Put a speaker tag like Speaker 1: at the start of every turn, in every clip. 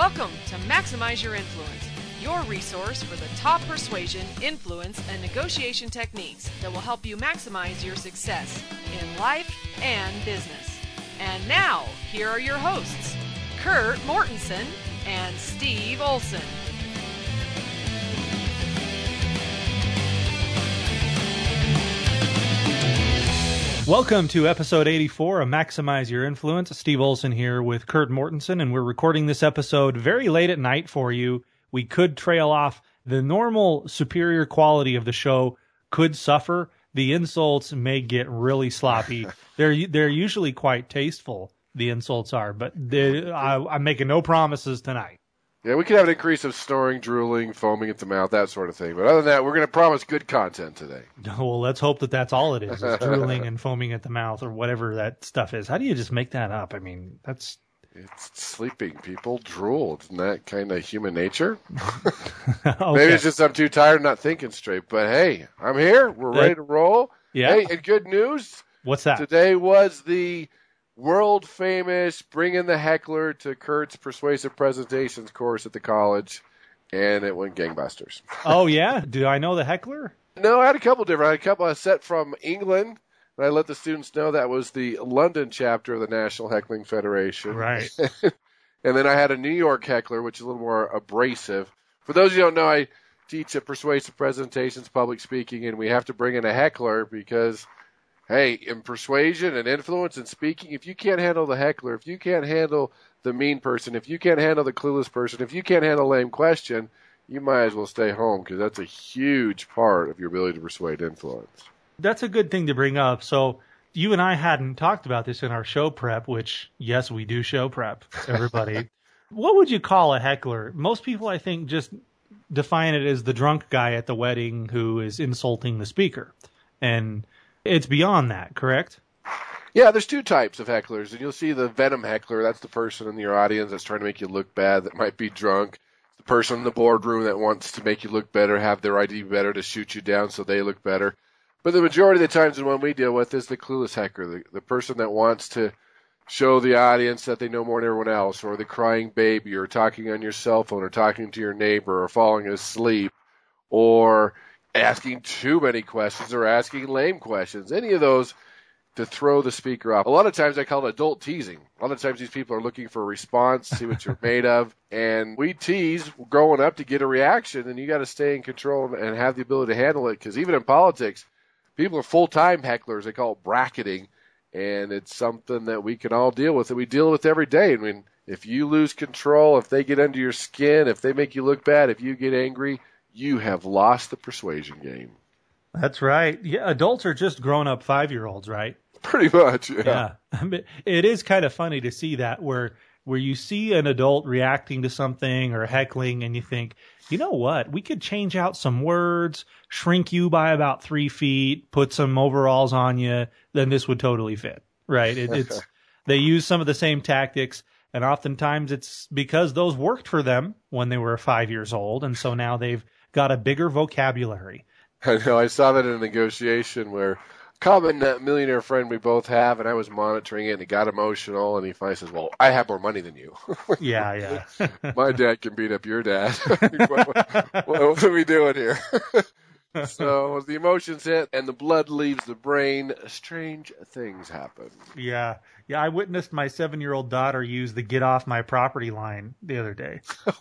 Speaker 1: Welcome to Maximize Your Influence, your resource for the top persuasion, influence, and negotiation techniques that will help you maximize your success in life and business. And now, here are your hosts, Kurt Mortensen and Steve Olson.
Speaker 2: Welcome to episode 84 of Maximize Your Influence. Steve Olson here with Kurt Mortensen, and we're recording this episode very late at night for you. We could trail off. The normal superior quality of the show could suffer. The insults may get really sloppy. They're usually quite tasteful, the insults are, but I'm making no promises tonight.
Speaker 3: Yeah, we could have an increase of snoring, drooling, foaming at the mouth, that sort of thing. But other than that, we're going to promise good content today.
Speaker 2: Well, let's hope that that's all it is drooling and foaming at the mouth or whatever that stuff is. How do you just make that up? I mean, it's
Speaker 3: sleeping. People drool. Isn't that kind of human nature?
Speaker 2: Okay.
Speaker 3: Maybe it's just I'm too tired, not thinking straight. But hey, I'm here. We're ready to roll.
Speaker 2: Yeah.
Speaker 3: Hey, and good news.
Speaker 2: What's that?
Speaker 3: Today was the world famous Bring in the Heckler to Kurt's Persuasive Presentations course at the college, and it went gangbusters.
Speaker 2: Oh, yeah? Do I know the heckler?
Speaker 3: No, I had a couple different. I had a couple I set from England, and I let the students know that was the London chapter of the National Heckling Federation.
Speaker 2: Right.
Speaker 3: And then I had a New York heckler, which is a little more abrasive. For those of you who don't know, I teach persuasive presentations, public speaking, and we have to bring in a heckler because, hey, in persuasion and influence and speaking, if you can't handle the heckler, if you can't handle the mean person, if you can't handle the clueless person, if you can't handle a lame question, you might as well stay home because that's a huge part of your ability to persuade influence.
Speaker 2: That's a good thing to bring up. So you and I hadn't talked about this in our show prep, which, yes, we do show prep, everybody. What would you call a heckler? Most people, I think, just define it as the drunk guy at the wedding who is insulting the speaker. And it's beyond that, correct?
Speaker 3: Yeah, there's two types of hecklers, and you'll see the venom heckler. That's the person in your audience that's trying to make you look bad, that might be drunk. The person in the boardroom that wants to make you look better, have their idea better, to shoot you down so they look better. But the majority of the times the one we deal with is the clueless heckler, the person that wants to show the audience that they know more than everyone else, or the crying baby, or talking on your cell phone, or talking to your neighbor, or falling asleep, or asking too many questions, or asking lame questions. Any of those to throw the speaker off. A lot of times I call it adult teasing. A lot of times these people are looking for a response, see what you're made of. And we tease growing up to get a reaction, and you got to stay in control and have the ability to handle it. Because even in politics, people are full-time hecklers. They call it bracketing. And it's something that we can all deal with, that we deal with every day. I mean, if you lose control, if they get under your skin, if they make you look bad, if you get angry, you have lost the persuasion game.
Speaker 2: That's right. Yeah, adults are just grown-up 5-year-olds, right?
Speaker 3: Pretty much, yeah.
Speaker 2: It is kind of funny to see that where you see an adult reacting to something or heckling and you think, you know what, we could change out some words, shrink you by about 3 feet, put some overalls on you, then this would totally fit, right? It's they use some of the same tactics, and oftentimes it's because those worked for them when they were 5 years old, and so now they've got a bigger vocabulary.
Speaker 3: I know. I saw that in a negotiation where common millionaire friend we both have, and I was monitoring it, and he got emotional, and he finally says, well, I have more money than you.
Speaker 2: Yeah.
Speaker 3: My dad can beat up your dad. What are we doing here? So as the emotions hit and the blood leaves the brain, strange things happen.
Speaker 2: Yeah, I witnessed my 7-year-old daughter use the "get off my property" line the other day.
Speaker 3: Oh,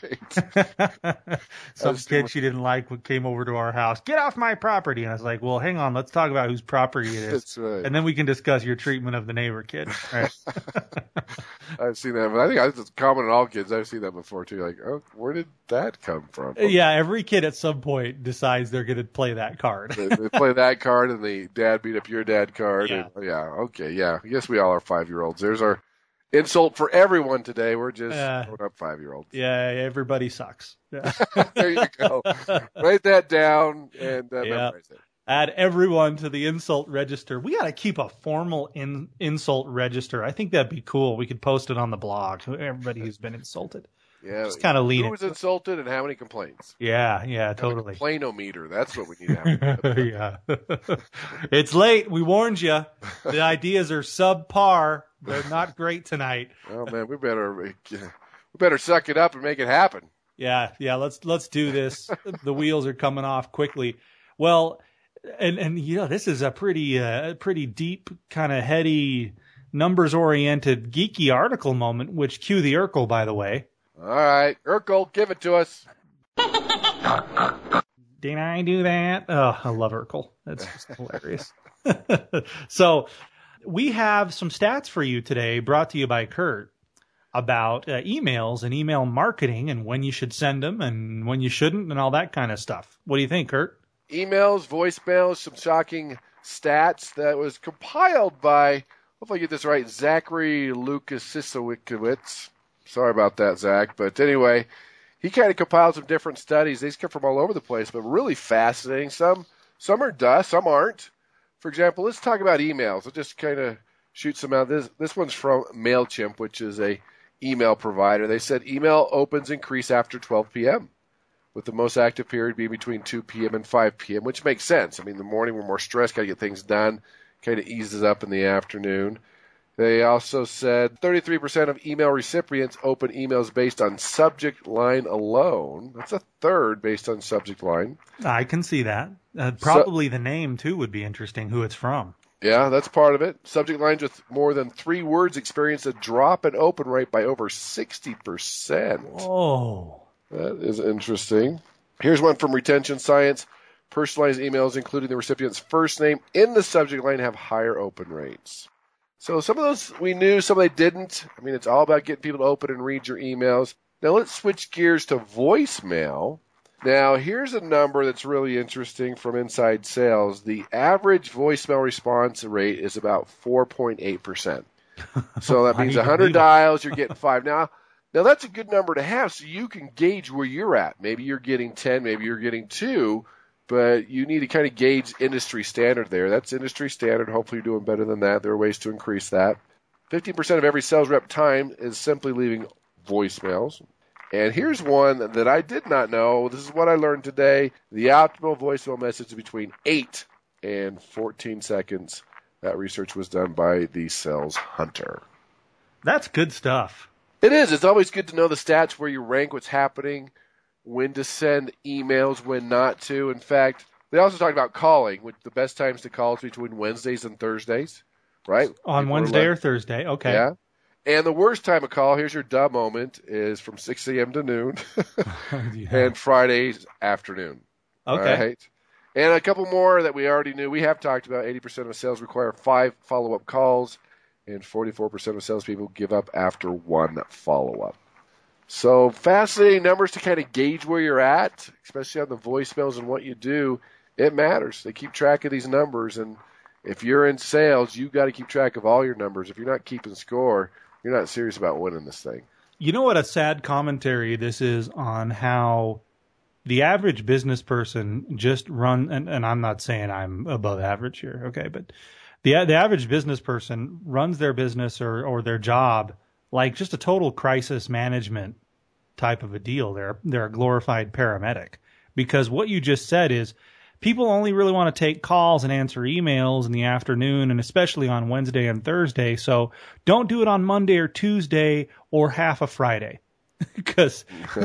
Speaker 3: great.
Speaker 2: Some kid she didn't like came over to our house. Get off my property. And I was like, well, hang on. Let's talk about whose property it is.
Speaker 3: That's right.
Speaker 2: And then we can discuss your treatment of the neighbor kid. Right.
Speaker 3: I've seen that. But I think it's common in all kids. I've seen that before, too. Like, oh, where did that come from?
Speaker 2: Yeah, every kid at some point decides they're going to play that card.
Speaker 3: They play that card, and the dad beat up your dad card.
Speaker 2: Yeah.
Speaker 3: And, okay, yeah. I guess we all are 5-year-olds. There's our insult for everyone today. We're just grown up 5-year-olds.
Speaker 2: Yeah, everybody sucks. Yeah.
Speaker 3: There you go. Write that down and memorize it.
Speaker 2: Add everyone to the insult register. We got to keep a formal insult register. I think that'd be cool. We could post it on the blog. Everybody who's been insulted.
Speaker 3: Yeah,
Speaker 2: just kind of lead it.
Speaker 3: Who was insulted and how many complaints?
Speaker 2: Yeah, totally.
Speaker 3: Complainometer. That's what we need to have.
Speaker 2: Yeah. It's late. We warned you. The ideas are subpar. They're not great tonight.
Speaker 3: Oh, man, we better we better suck it up and make it happen.
Speaker 2: Yeah, let's do this. The wheels are coming off quickly. Well, and this is a pretty deep, kind of heady, numbers-oriented, geeky article moment, which cue the Urkel, by the way.
Speaker 3: All right, Urkel, give it to us.
Speaker 2: Did I do that? Oh, I love Urkel. That's just hilarious. So we have some stats for you today brought to you by Kurt about emails and email marketing and when you should send them and when you shouldn't and all that kind of stuff. What do you think, Kurt?
Speaker 3: Emails, voicemails, some shocking stats that was compiled by, hopefully I get this right, Zachary Lukasiewicz. Sorry about that, Zach. But anyway, he kind of compiled some different studies. These come from all over the place, but really fascinating. Some are dust, some aren't. For example, let's talk about emails. I'll just kind of shoot some out. This one's from MailChimp, which is a email provider. They said email opens increase after 12 p.m., with the most active period being between 2 p.m. and 5 p.m., which makes sense. I mean, in the morning we're more stressed, got to get things done, kind of eases up in the afternoon. They also said 33% of email recipients open emails based on subject line alone. That's a third based on subject line.
Speaker 2: I can see that. Probably the name, too, would be interesting, who it's from.
Speaker 3: Yeah, that's part of it. Subject lines with more than 3 words experience a drop in open rate by over 60%.
Speaker 2: Oh.
Speaker 3: That is interesting. Here's one from Retention Science. Personalized emails, including the recipient's first name in the subject line, have higher open rates. So some of those we knew, some they didn't. I mean, it's all about getting people to open and read your emails. Now let's switch gears to voicemail. Now, here's a number that's really interesting from Inside Sales. The average voicemail response rate is about 4.8%. So that means 100 dials, you're getting 5. Now that's a good number to have so you can gauge where you're at. Maybe you're getting 10, maybe you're getting 2, but you need to kind of gauge industry standard there. That's industry standard. Hopefully you're doing better than that. There are ways to increase that. 15% of every sales rep time is simply leaving voicemails. And here's one that I did not know. This is what I learned today. The optimal voicemail message is between 8 and 14 seconds. That research was done by the Sales Hunter.
Speaker 2: That's good stuff.
Speaker 3: It is. It's always good to know the stats, where you rank, what's happening, when to send emails, when not to. In fact, they also talk about calling, which the best times to call is between Wednesdays and Thursdays, right?
Speaker 2: On Wednesday or Thursday, okay.
Speaker 3: Yeah. And the worst time to call, here's your duh moment, is from 6 a.m. to noon and Fridays afternoon.
Speaker 2: Okay.
Speaker 3: Right? And a couple more that we already knew. We have talked about 80% of sales require 5 follow-up calls, and 44% of salespeople give up after 1 follow-up. So fascinating numbers to kind of gauge where you're at, especially on the voicemails and what you do. It matters. They keep track of these numbers, and if you're in sales, you've got to keep track of all your numbers. If you're not keeping score, you're not serious about winning this thing.
Speaker 2: You know what a sad commentary this is on how the average business person just and I'm not saying I'm above average here, okay, but the average business person runs their business or their job like just a total crisis management type of a deal. They're a glorified paramedic, because what you just said is people only really want to take calls and answer emails in the afternoon, and especially on Wednesday and Thursday. So don't do it on Monday or Tuesday or half a Friday, because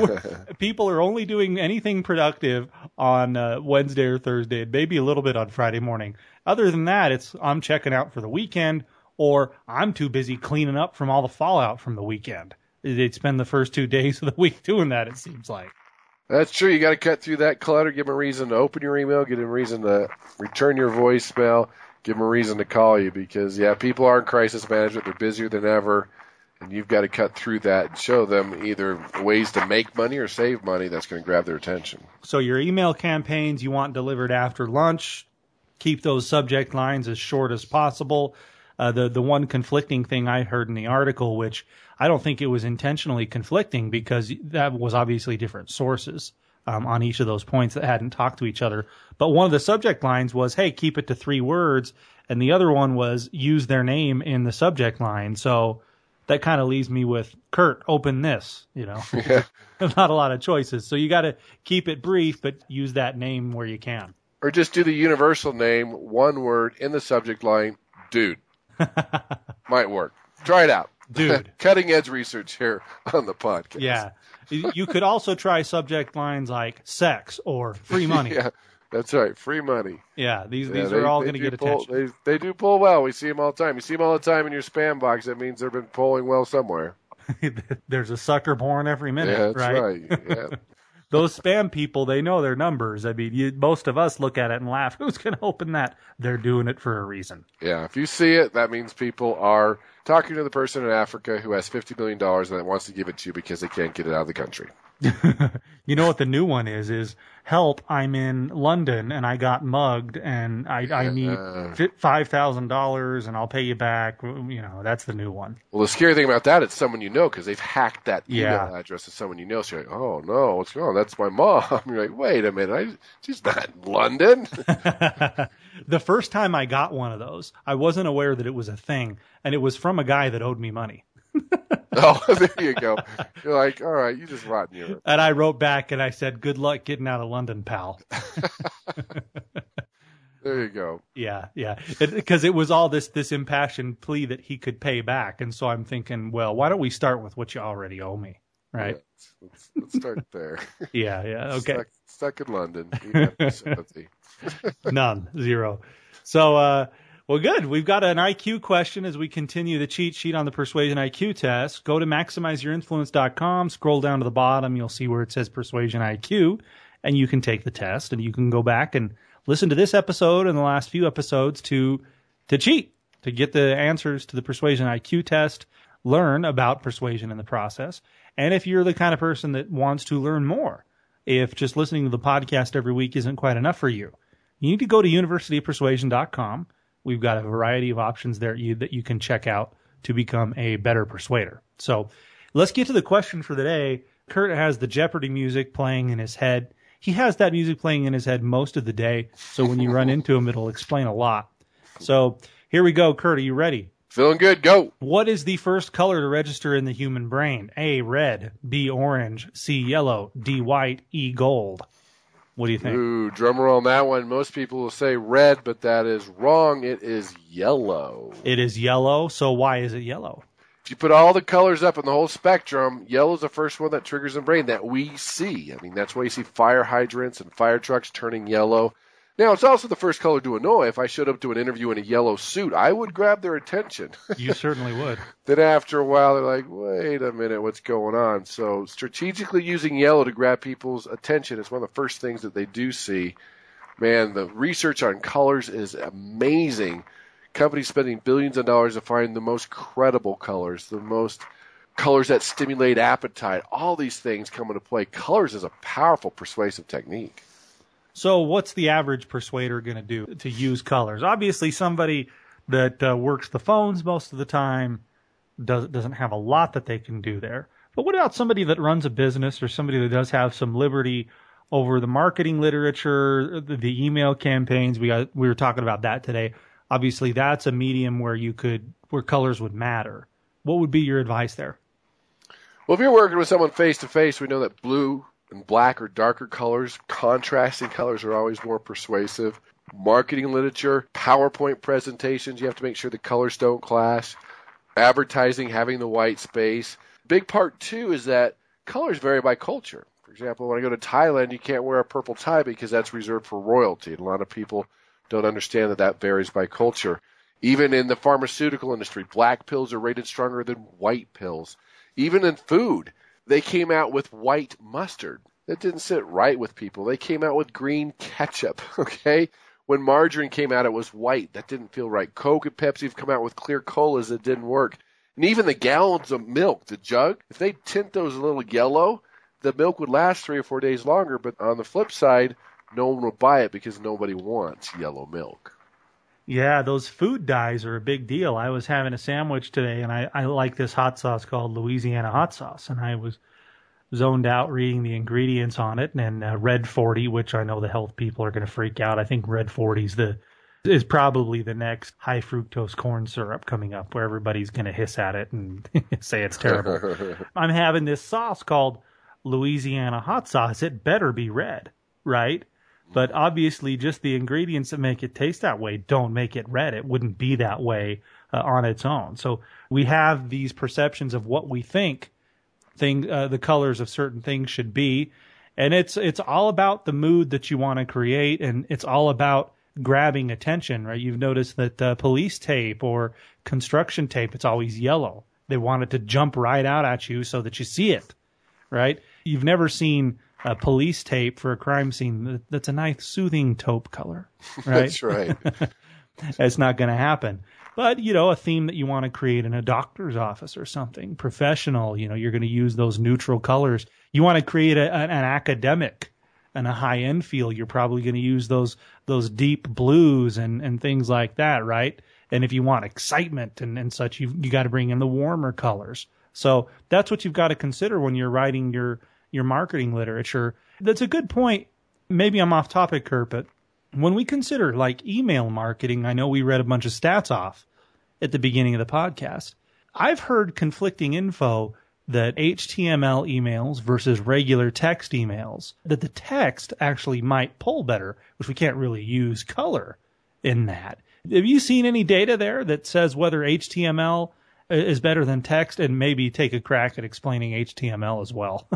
Speaker 2: people are only doing anything productive on Wednesday or Thursday, and maybe a little bit on Friday morning. Other than that, I'm checking out for the weekend, or I'm too busy cleaning up from all the fallout from the weekend. They'd spend the first 2 days of the week doing that, it seems like.
Speaker 3: That's true. You got to cut through that clutter, give them a reason to open your email, give them a reason to return your voicemail, give them a reason to call you, because, people are in crisis management. They're busier than ever, and you've got to cut through that and show them either ways to make money or save money that's going to grab their attention.
Speaker 2: So your email campaigns you want delivered after lunch, keep those subject lines as short as possible. The one conflicting thing I heard in the article, which I don't think it was intentionally conflicting, because that was obviously different sources on each of those points that hadn't talked to each other. But one of the subject lines was, hey, keep it to 3 words. And the other one was use their name in the subject line. So that kind of leaves me with, Kurt, open this,
Speaker 3: Yeah.
Speaker 2: Not a lot of choices. So you got to keep it brief, but use that name where you can.
Speaker 3: Or just do the universal name, 1 word in the subject line, dude. Might work. Try it out.
Speaker 2: Dude.
Speaker 3: Cutting edge research here on the podcast.
Speaker 2: Yeah. You could also try subject lines like sex or free money.
Speaker 3: Yeah, that's right. Free money.
Speaker 2: Yeah, these are all going to get attention.
Speaker 3: They do pull well. We see them all the time. You see them all the time in your spam box. That means they've been polling well somewhere.
Speaker 2: There's a sucker born every minute,
Speaker 3: Yeah, that's right. Yeah.
Speaker 2: Those spam people, they know their numbers. I mean, most of us look at it and laugh. Who's going to open that? They're doing it for a reason.
Speaker 3: Yeah, if you see it, that means people are talking to the person in Africa who has $50 million and wants to give it to you because they can't get it out of the country.
Speaker 2: You know what the new one is help, I'm in London and I got mugged and I need $5,000 and I'll pay you back. You know, that's the new one.
Speaker 3: Well, the scary thing about that, it's someone you know because they've hacked that email address of someone you know. So you're like, oh, no, what's going on? That's my mom. You're like, wait a minute, she's not in London.
Speaker 2: The first time I got one of those, I wasn't aware that it was a thing, and it was from a guy that owed me money.
Speaker 3: Oh, there you go. You're like, all right, you just rot in Europe.
Speaker 2: And I wrote back and I said, good luck getting out of London, pal.
Speaker 3: There you go.
Speaker 2: Yeah. Because it was all this impassioned plea that he could pay back. And so I'm thinking, well, why don't we start with what you already owe me, right?
Speaker 3: Yeah, let's start there.
Speaker 2: Yeah, okay.
Speaker 3: Stuck in London. You have no sympathy.
Speaker 2: None, zero. So, well, good. We've got an IQ question as we continue the cheat sheet on the Persuasion IQ test. Go to MaximizeYourInfluence.com, scroll down to the bottom. You'll see where it says Persuasion IQ, and you can take the test, and you can go back and listen to this episode and the last few episodes to cheat, to get the answers to the Persuasion IQ test, learn about persuasion in the process. And if you're the kind of person that wants to learn more, if just listening to the podcast every week isn't quite enough for you, you need to go to universityofpersuasion.com. We've got a variety of options there that you can check out to become a better persuader. So let's get to the question for the day. Kurt has the Jeopardy music playing in his head. He has that music playing in his head most of the day. So when you run into him, it'll explain a lot. So here we go. Kurt, are you ready?
Speaker 3: Feeling good. Go.
Speaker 2: What is the first color to register in the human brain? A, red, B, orange, C, yellow, D, white, E, gold. What do you think?
Speaker 3: Ooh, drum roll on that one. Most people will say red, but that is wrong. It is yellow.
Speaker 2: It is yellow. So why is it yellow?
Speaker 3: If you put all the colors up in the whole spectrum, yellow is the first one that triggers the brain that we see. I mean, that's why you see fire hydrants and fire trucks turning yellow. Now, it's also the first color to annoy. If I showed up to an interview in a yellow suit, I would grab their attention.
Speaker 2: You certainly would.
Speaker 3: Then after a while, they're like, wait a minute, what's going on? So strategically using yellow to grab people's attention is one of the first things that they do see. Man, the research on colors is amazing. Companies spending billions of dollars to find the most credible colors, the most colors that stimulate appetite. All these things come into play. Colors is a powerful persuasive technique.
Speaker 2: So what's the average persuader going to do to use colors? Obviously, somebody that works the phones most of the time doesn't have a lot that they can do there. But what about somebody that runs a business or somebody that does have some liberty over the marketing literature, the email campaigns? We were talking about that today. Obviously, that's a medium where colors would matter. What would be your advice there?
Speaker 3: Well, if you're working with someone face to face, we know that blue and black or darker colors, contrasting colors are always more persuasive. Marketing literature, PowerPoint presentations, you have to make sure the colors don't clash. Advertising, having the white space. Big part, too, is that colors vary by culture. For example, when I go to Thailand, you can't wear a purple tie because that's reserved for royalty. And a lot of people don't understand that varies by culture. Even in the pharmaceutical industry, black pills are rated stronger than white pills. Even in food, they came out with white mustard. That didn't sit right with people. They came out with green ketchup, okay? When margarine came out, it was white. That didn't feel right. Coke and Pepsi have come out with clear colas that didn't work. And even the gallons of milk, the jug, if they tint those a little yellow, the milk would last 3 or 4 days longer. But on the flip side, no one would buy it because nobody wants yellow milk.
Speaker 2: Yeah, those food dyes are a big deal. I was having a sandwich today, and I like this hot sauce called Louisiana hot sauce, and I was zoned out reading the ingredients on it, and Red 40, which I know the health people are going to freak out. I think Red 40 is probably the next high fructose corn syrup coming up, where everybody's going to hiss at it and say it's terrible. I'm having this sauce called Louisiana hot sauce. It better be red, right? But obviously, just the ingredients that make it taste that way don't make it red. It wouldn't be that way on its own. So we have these perceptions of what we think the colors of certain things should be. And it's all about the mood that you want to create, and it's all about grabbing attention, right? You've noticed that police tape or construction tape, it's always yellow. They want it to jump right out at you so that you see it, right? You've never seen a police tape for a crime scene that's a nice soothing taupe color, right?
Speaker 3: That's right.
Speaker 2: That's not going to happen. But, a theme that you want to create in a doctor's office or something, professional, you're going to use those neutral colors. You want to create an academic and a high-end feel, you're probably going to use those deep blues and things like that, right? And if you want excitement and such, you got to bring in the warmer colors. So that's what you've got to consider when you're writing your marketing literature. That's a good point. Maybe I'm off topic, Kurt, but when we consider like email marketing, I know we read a bunch of stats off at the beginning of the podcast. I've heard conflicting info that HTML emails versus regular text emails, that the text actually might pull better, which we can't really use color in that. Have you seen any data there that says whether HTML is better than text? And maybe take a crack at explaining HTML as well.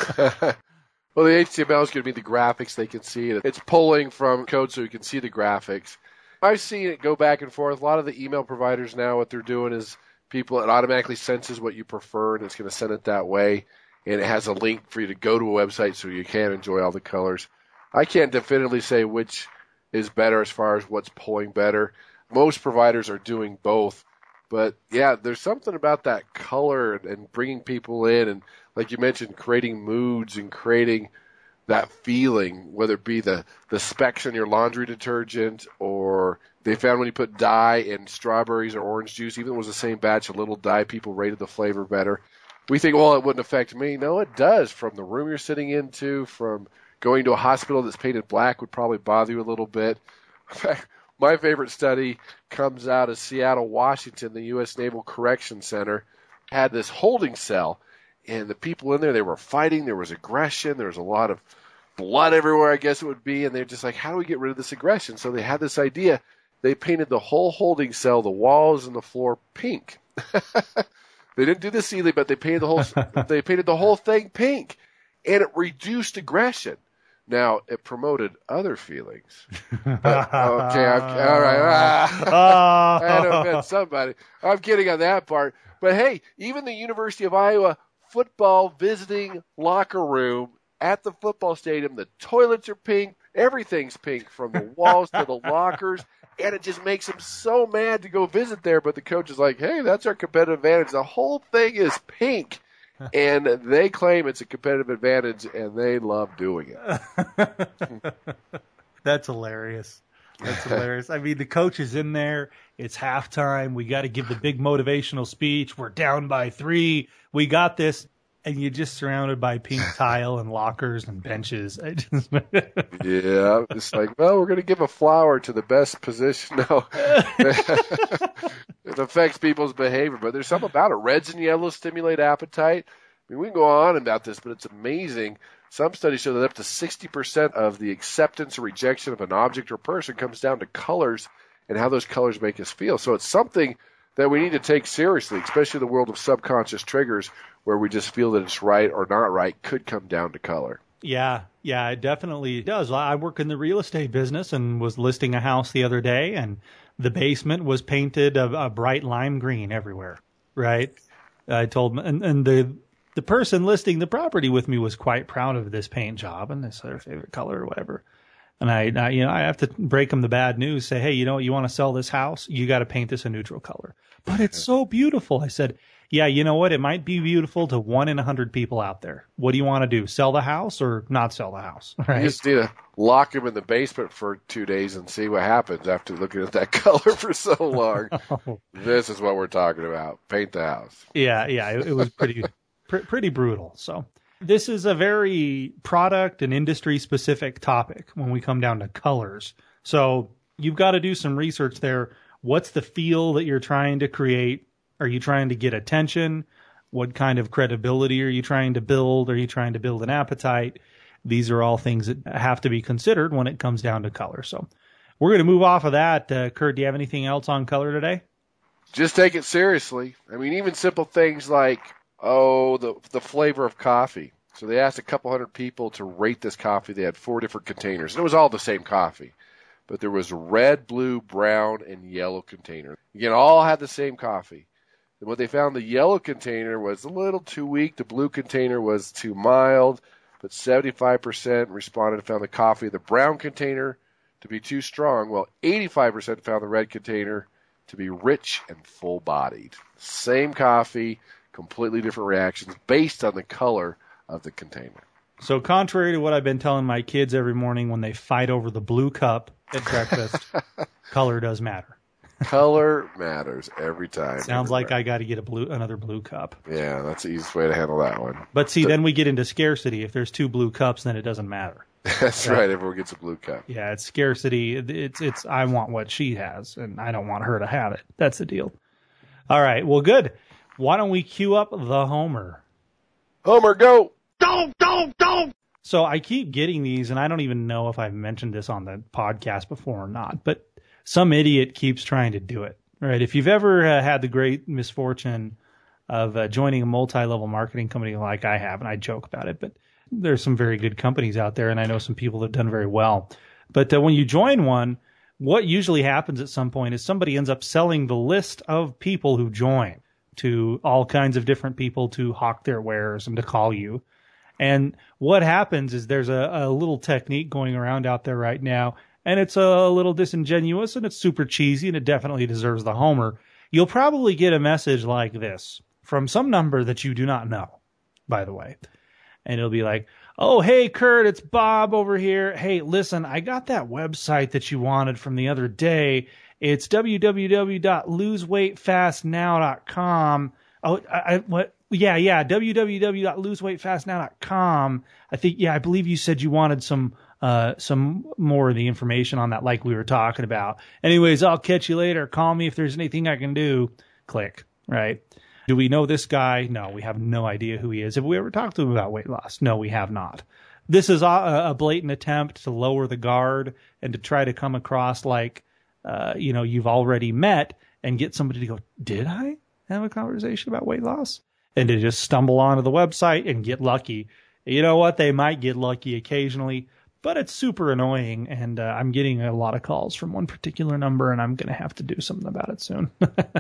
Speaker 3: Well, the HTML is going to be the graphics they can see. It's pulling from code so you can see the graphics. I've seen it go back and forth. A lot of the email providers now, what they're doing is it automatically senses what you prefer, and it's going to send it that way. And it has a link for you to go to a website so you can enjoy all the colors. I can't definitively say which is better as far as what's pulling better. Most providers are doing both. But, yeah, there's something about that color and bringing people in and, like you mentioned, creating moods and creating that feeling, whether it be the specs on your laundry detergent or they found when you put dye in strawberries or orange juice, even if it was the same batch of little dye, people rated the flavor better. We think, well, it wouldn't affect me. No, it does. From the room you're sitting into, from going to a hospital that's painted black would probably bother you a little bit. In fact, my favorite study comes out of Seattle, Washington. The U.S. Naval Correction Center had this holding cell, and the people in there, they were fighting. There was aggression. There was a lot of blood everywhere, I guess it would be, and they're just like, how do we get rid of this aggression? So they had this idea. They painted the whole holding cell, the walls and the floor, pink. They didn't do the ceiling, but they painted the whole thing pink, and it reduced aggression. Now, it promoted other feelings. All right. I had to offend somebody. I'm kidding on that part. But, hey, even the University of Iowa football visiting locker room at the football stadium, the toilets are pink. Everything's pink from the walls to the lockers. And it just makes them so mad to go visit there. But the coach is like, hey, that's our competitive advantage. The whole thing is pink. And they claim it's a competitive advantage, and they love doing it.
Speaker 2: That's hilarious. That's hilarious. I mean, the coach is in there. It's halftime. We got to give the big motivational speech. We're down by 3. We got this. And you're just surrounded by pink tile and lockers and benches.
Speaker 3: Yeah, it's like, well, we're going to give a flower to the best position. No, it affects people's behavior, but there's something about it. Reds and yellows stimulate appetite. I mean, we can go on about this, but it's amazing. Some studies show that up to 60% of the acceptance or rejection of an object or person comes down to colors and how those colors make us feel. So it's something that we need to take seriously, especially in the world of subconscious triggers where we just feel that it's right or not right, could come down to color.
Speaker 2: Yeah, it definitely does. I work in the real estate business and was listing a house the other day, and the basement was painted a bright lime green everywhere, right? I told them, and the person listing the property with me was quite proud of this paint job, and this is their favorite color or whatever. And I have to break them the bad news, say, hey, you want to sell this house? You got to paint this a neutral color. But it's so beautiful. I said, yeah, you know what? It might be beautiful to 1 in 100 people out there. What do you want to do? Sell the house or not sell the house? Right?
Speaker 3: You just need to lock him in the basement for 2 days and see what happens after looking at that color for so long. This is what we're talking about. Paint the house.
Speaker 2: Yeah. It was pretty brutal. So this is a very product and industry specific topic when we come down to colors. So you've got to do some research there. What's the feel that you're trying to create? Are you trying to get attention? What kind of credibility are you trying to build? Are you trying to build an appetite? these are all things that have to be considered when it comes down to color. So we're going to move off of that. Kurt, do you have anything else on color today?
Speaker 3: Just take it seriously. I mean, even simple things like, the flavor of coffee. So they asked a couple hundred people to rate this coffee. They had 4 different containers. And it was all the same coffee. But there was red, blue, brown, and yellow container. Again, all had the same coffee. And what they found, the yellow container was a little too weak. The blue container was too mild. But 75% responded and found the coffee of the brown container to be too strong, while 85% found the red container to be rich and full-bodied. Same coffee, completely different reactions based on the color of the container.
Speaker 2: So contrary to what I've been telling my kids every morning when they fight over the blue cup at breakfast, color does matter.
Speaker 3: Color matters every time.
Speaker 2: Sounds like I got to get another blue cup.
Speaker 3: Yeah, that's the easiest way to handle that one.
Speaker 2: But see, then we get into scarcity. If there's 2 blue cups, then it doesn't matter.
Speaker 3: That's right. Everyone gets a blue cup.
Speaker 2: Yeah, it's scarcity. It's I want what she has, and I don't want her to have it. That's the deal. All right. Well, good. Why don't we cue up the Homer?
Speaker 3: Homer, go!
Speaker 4: Don't!
Speaker 2: So I keep getting these, and I don't even know if I've mentioned this on the podcast before or not, but some idiot keeps trying to do it, right? If you've ever had the great misfortune of joining a multi-level marketing company like I have, and I joke about it, but there's some very good companies out there, and I know some people that have done very well. But when you join one, what usually happens at some point is somebody ends up selling the list of people who join to all kinds of different people to hawk their wares and to call you. And what happens is there's a little technique going around out there right now, and it's a little disingenuous, and it's super cheesy, and it definitely deserves the Homer. You'll probably get a message like this from some number that you do not know, by the way. And it'll be like, oh, hey, Kurt, it's Bob over here. Hey, listen, I got that website that you wanted from the other day. It's www.loseweightfastnow.com. Oh, what? Yeah, www.loseweightfastnow.com. I believe you said you wanted some more of the information on that, like we were talking about. Anyways, I'll catch you later. Call me if there's anything I can do. Click, right? Do we know this guy? No, we have no idea who he is. Have we ever talked to him about weight loss? No, we have not. This is a blatant attempt to lower the guard and to try to come across like, you've already met and get somebody to go, did I have a conversation about weight loss? And to just stumble onto the website and get lucky. You know what? They might get lucky occasionally, but it's super annoying. And I'm getting a lot of calls from one particular number, and I'm going to have to do something about it soon.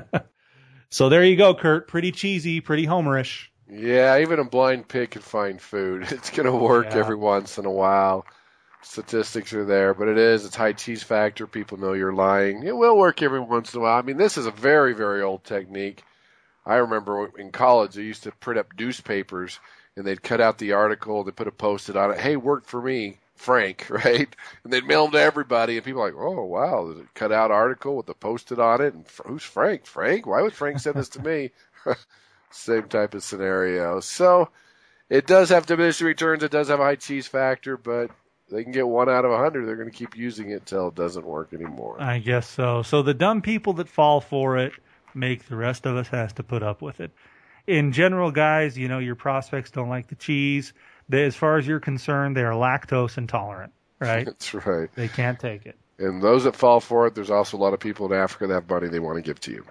Speaker 2: So there you go, Kurt. Pretty cheesy, pretty Homerish.
Speaker 3: Yeah, even a blind pig can find food. It's going to work every once in a while. Statistics are there, but it's high cheese factor. People know you're lying. It will work every once in a while. I mean, this is a very, very old technique. I remember in college, they used to print up newspapers, and they'd cut out the article, they'd put a Post-it on it, hey, worked for me, Frank, right? And they'd mail them to everybody, and people are like, oh, wow, there's a cut-out article with a Post-it on it, and who's Frank? Frank? Why would Frank send this to me? Same type of scenario. So it does have diminishing returns. It does have a high cheese factor, but they can get 1 out of 100. They're going to keep using it until it doesn't work anymore.
Speaker 2: I guess so. So the dumb people that fall for it make the rest of us has to put up with it. In general, guys, your prospects don't like the cheese. As far as you're concerned, they are lactose intolerant, right?
Speaker 3: That's right.
Speaker 2: They can't take it.
Speaker 3: And those that fall for it, there's also a lot of people in Africa that have money they want to give to you.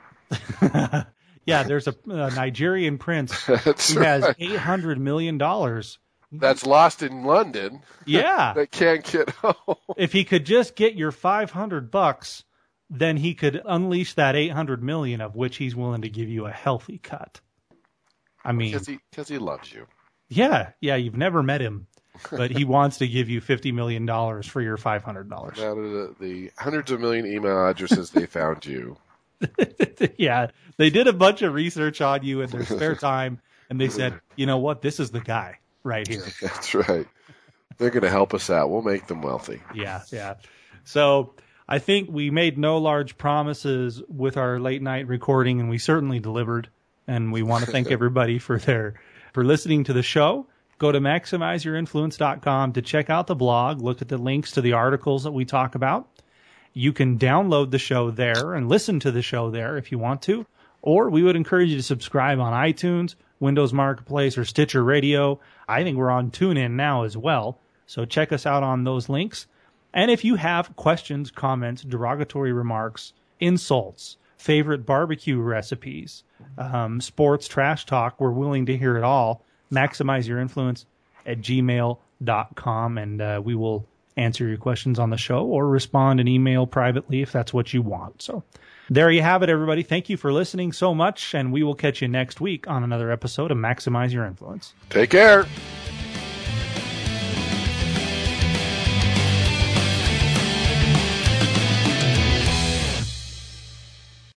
Speaker 2: Yeah, there's a Nigerian prince who has $800 million.
Speaker 3: That's lost in London.
Speaker 2: Yeah.
Speaker 3: That can't get home.
Speaker 2: If he could just get your $500, then he could unleash that $800 million, of which he's willing to give you a healthy cut. I mean,
Speaker 3: because he loves you.
Speaker 2: Yeah, you've never met him, but he wants to give you $50 million for your $500.
Speaker 3: Out of the hundreds of million email addresses they found you.
Speaker 2: Yeah, they did a bunch of research on you in their spare time, and they said, you know what, this is the guy right here.
Speaker 3: That's right. They're going to help us out. We'll make them wealthy.
Speaker 2: Yeah. So I think we made no large promises with our late night recording, and we certainly delivered. And we want to thank everybody for listening to the show. Go to MaximizeYourInfluence.com to check out the blog. Look at the links to the articles that we talk about. You can download the show there and listen to the show there if you want to. Or we would encourage you to subscribe on iTunes, Windows Marketplace, or Stitcher Radio. I think we're on TuneIn now as well. So check us out on those links. And if you have questions, comments, derogatory remarks, insults, favorite barbecue recipes, sports trash talk, we're willing to hear it all. Maximize your influence at gmail.com, and we will answer your questions on the show or respond in email privately if that's what you want. So there you have it, everybody. Thank you for listening so much, and we will catch you next week on another episode of Maximize Your Influence.
Speaker 3: Take care.